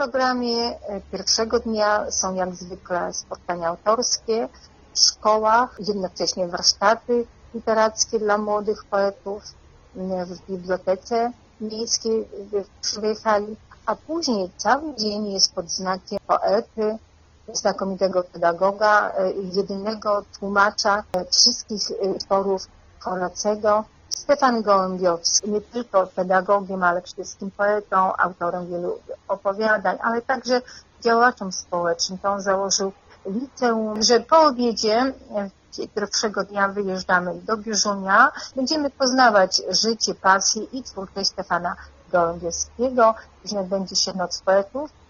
programie pierwszego dnia są jak zwykle spotkania autorskie w szkołach, jednocześnie warsztaty literackie dla młodych poetów w bibliotece miejskiej przy tej hali, a później cały dzień jest pod znakiem poety, znakomitego pedagoga, jedynego tłumacza wszystkich utworów Horacego, Stefan Gołębiowski, nie tylko pedagogiem, ale przede wszystkim poetą, autorem wielu opowiadań, ale także działaczem społecznym. To on założył liceum, że po obiedzie pierwszego dnia wyjeżdżamy do Biżunia. Będziemy poznawać życie, pasję i twórczość Stefana Gołębiowskiego. Później odbędzie się Noc Poetów.